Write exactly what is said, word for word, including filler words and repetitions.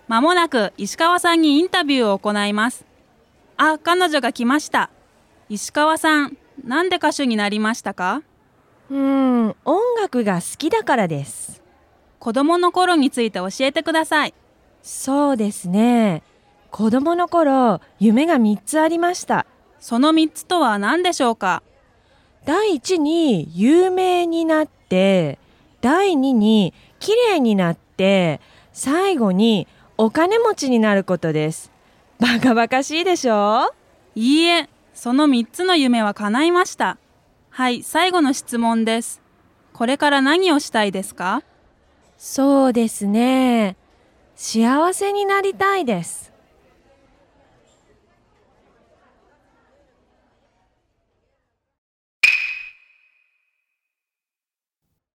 まもなく石川さんにインタビューを行います。あ、彼女が来ました。石川さん、なんで歌手になりましたか？ うーん、音楽が好きだからです。 子供の頃について教えてください。 そうですね。子供の頃、夢がみっつありました。 そのみっつとは何でしょうか？ 第一に有名になって、第二に綺麗になって、最後にお金持ちになることです。バカバカしいでしょ？ いいえ、そのみっつの夢は叶いました。はい、最後の質問です。これから何をしたいですか？ そうですね。幸せになりたいです。